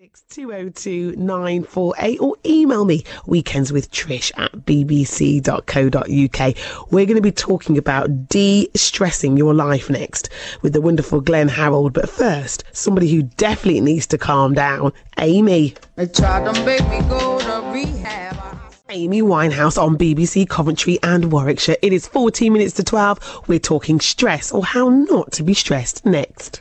202948 or email me weekendswithtrish@bbc.co.uk. We're going to be talking about de-stressing your life next with the wonderful Glenn Harold. But first, somebody who definitely needs to calm down, Amy. They tried to make me go to rehab. Amy Winehouse on BBC Coventry and Warwickshire. It is 14 minutes to 12. We're talking stress or how not to be stressed next.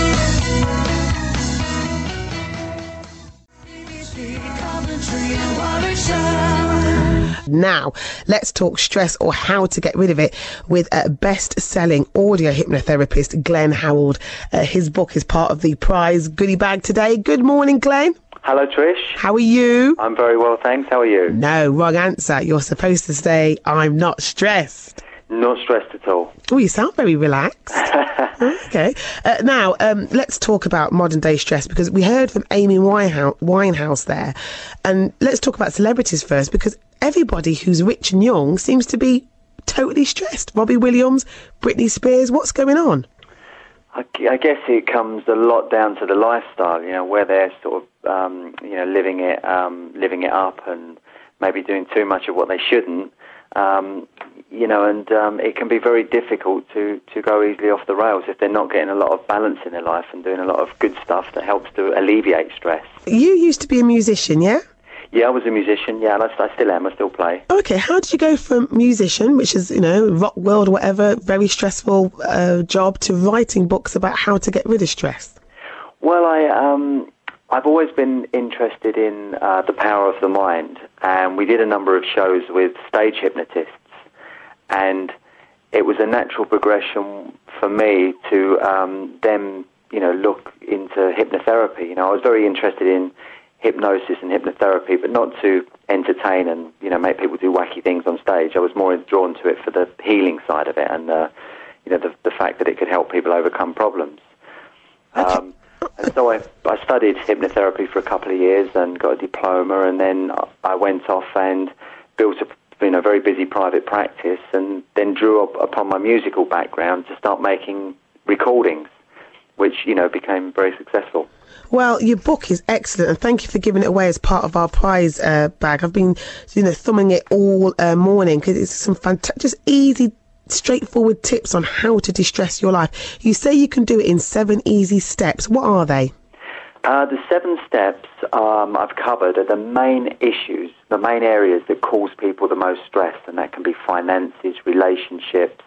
Now, let's talk stress or how to get rid of it with best-selling audio hypnotherapist Glenn Harold. His book is part of the prize goodie bag today. Good morning, Glenn. Hello, Trish. How are you? I'm very well, thanks. How are you? No, wrong answer. You're supposed to say, I'm not stressed. Not stressed at all. Oh, you sound very relaxed. Okay. Now, let's talk about modern day stress because we heard from Amy Winehouse there. And let's talk about celebrities first because everybody who's rich and young seems to be totally stressed. Robbie Williams, Britney Spears, what's going on? I guess it comes a lot down to the lifestyle, where they're sort of, living it up and maybe doing too much of what they shouldn't. It can be very difficult to go easily off the rails if they're not getting a lot of balance in their life and doing a lot of good stuff that helps to alleviate stress. You used to be a musician, yeah? Yeah, I was a musician, yeah, and I still am, I still play. Okay, how did you go from musician, which is, rock world or whatever, very stressful job, to writing books about how to get rid of stress? Well, I've always been interested in the power of the mind, and we did a number of shows with stage hypnotists, and it was a natural progression for me to then, look into hypnotherapy. I was very interested in hypnosis and hypnotherapy, but not to entertain and, make people do wacky things on stage. I was more drawn to it for the healing side of it and, the fact that it could help people overcome problems. Okay. And so I studied hypnotherapy for a couple of years and got a diploma, and then I went off and built a very busy private practice, and then drew upon my musical background to start making recordings, which, became very successful. Well, your book is excellent, and thank you for giving it away as part of our prize bag. I've been, thumbing it all morning because it's some just easy, straightforward tips on how to de-stress your life. You say you can do it in 7 easy steps. What are they? The 7 steps I've covered are the main issues, the main areas that cause people the most stress, and that can be finances, relationships,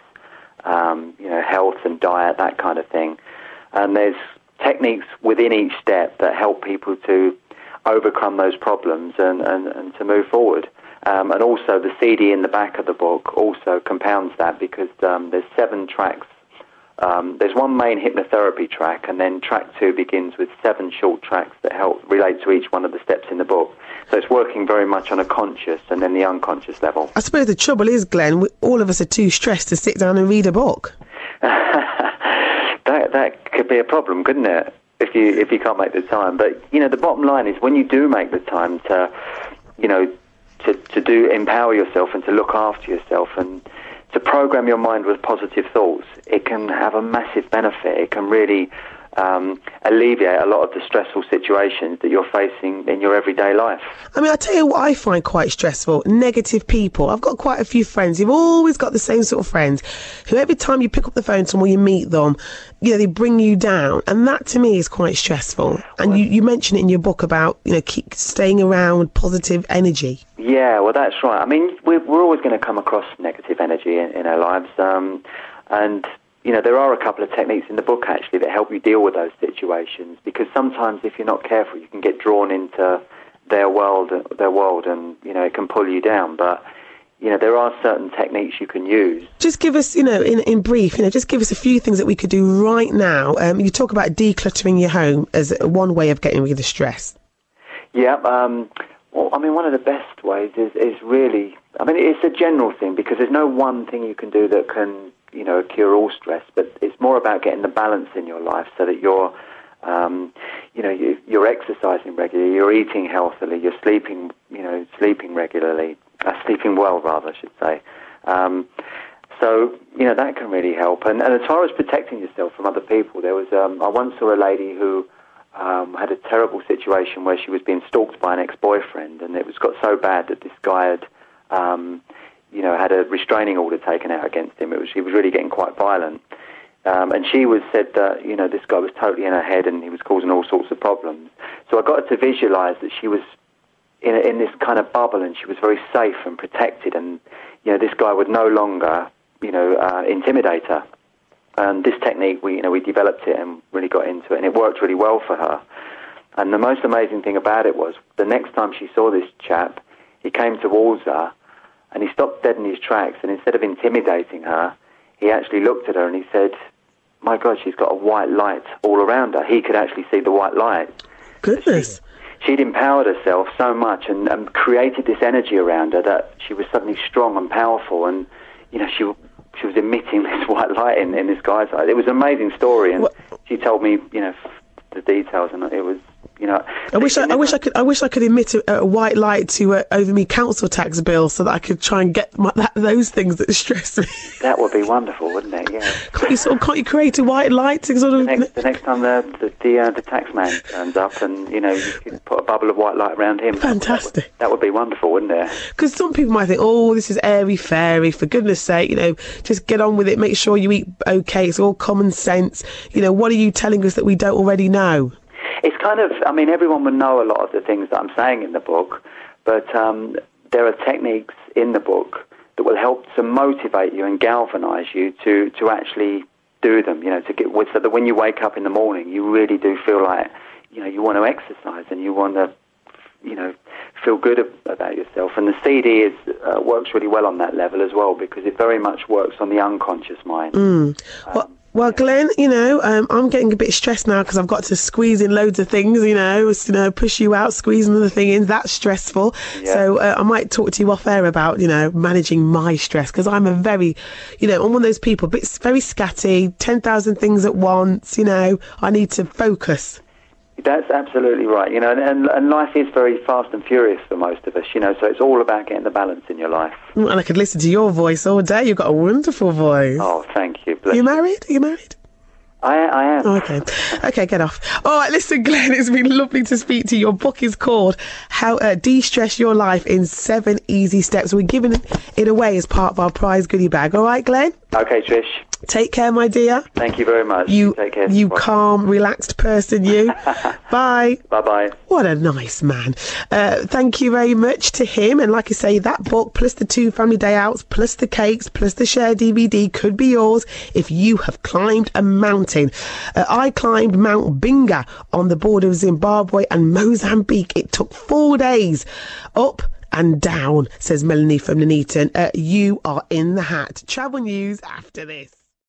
health and diet, that kind of thing. And there's techniques within each step that help people to overcome those problems and to move forward. And also the CD in the back of the book also compounds that because there's 7 tracks. There's one main hypnotherapy track, and then track 2 begins with 7 short tracks that help relate to each one of the steps in the book. So it's working very much on a conscious and then the unconscious level. I suppose the trouble is, Glenn, all of us are too stressed to sit down and read a book. That could be a problem, couldn't it? If you can't make the time. But the bottom line is when you do make the time to empower yourself and to look after yourself and to program your mind with positive thoughts, it can have a massive benefit. It can really alleviate a lot of the stressful situations that you're facing in your everyday life. I mean, I'll tell you what I find quite stressful, negative people. I've got quite a few friends. You've always got the same sort of friends who every time you pick up the phone to them or you meet them, they bring you down. And that to me is quite stressful. And you mention it in your book about, keep staying around positive energy. Yeah, well, that's right. I mean, we're always going to come across negative energy in our lives. And there are a couple of techniques in the book, actually, that help you deal with those situations, because sometimes if you're not careful, you can get drawn into their world, and, it can pull you down. But, there are certain techniques you can use. Just give us, in brief, just give us a few things that we could do right now. You talk about decluttering your home as one way of getting rid of stress. Yeah, one of the best ways is really, it's a general thing, because there's no one thing you can do that can, cure all stress, but it's more about getting the balance in your life so that you're exercising regularly, you're eating healthily, you're sleeping regularly, sleeping well, rather, I should say. So, that can really help. And as far as protecting yourself from other people, there was, I once saw a lady who had a terrible situation where she was being stalked by an ex-boyfriend, and got so bad that this guy had, had a restraining order taken out against him. He was really getting quite violent. And she said that, this guy was totally in her head and he was causing all sorts of problems. So I got her to visualise that she was in this kind of bubble and she was very safe and protected, and, this guy would no longer, intimidate her. And this technique, we developed it and really got into it, and it worked really well for her. And the most amazing thing about it was the next time she saw this chap, he came towards her and he stopped dead in his tracks, and instead of intimidating her, he actually looked at her and he said, "My God, she's got a white light all around her." He could actually see the white light. Goodness. She'd empowered herself so much and created this energy around her that she was suddenly strong and powerful, and, she was emitting this white light in this guy's eye. It was an amazing story, and she told me, the details, and it was, I wish I could emit a white light to over me council tax bill so that I could try and get those things that stress me. That would be wonderful, wouldn't it? Yeah. Can't you create a white light to sort of the next time the tax man turns up, and you could put a bubble of white light around him. Fantastic. That would be wonderful, wouldn't it? Because some people might think, "Oh, this is airy fairy. For goodness sake, just get on with it. Make sure you eat okay. It's all common sense. What are you telling us that we don't already know?" It's kind of, everyone would know a lot of the things that I'm saying in the book, but there are techniques in the book that will help to motivate you and galvanise you to actually do them, to get with, so that when you wake up in the morning, you really do feel like, you want to exercise and you want to, feel good about yourself. And the CD works really well on that level as well, because it very much works on the unconscious mind. Well, Glenn, I'm getting a bit stressed now because I've got to squeeze in loads of things, push you out, squeeze another thing in. That's stressful. Yeah. So I might talk to you off air about, managing my stress, because I'm a very, I'm one of those people, very scatty, 10,000 things at once, I need to focus. That's absolutely right, and life is very fast and furious for most of us, so it's all about getting the balance in your life. And I could listen to your voice all day. You've got a wonderful voice. Oh, thank you. Are you married? I am. Oh, okay, get off. All right, listen, Glenn, it's been lovely to speak to you. Your book is called How De-Stress Your Life in 7 Easy Steps. We're giving it away as part of our prize goodie bag. All right, Glenn? Okay, Trish. Take care, my dear. Thank you very much. You take care. You calm, relaxed person, you. Bye. Bye-bye. What a nice man. Thank you very much to him. And like I say, that book, plus the 2 family day outs, plus the cakes, plus the share DVD could be yours if you have climbed a mountain. I climbed Mount Binga on the border of Zimbabwe and Mozambique. It took 4 days. Up and down, says Melanie from Nuneaton. You are in the hat. Travel news after this.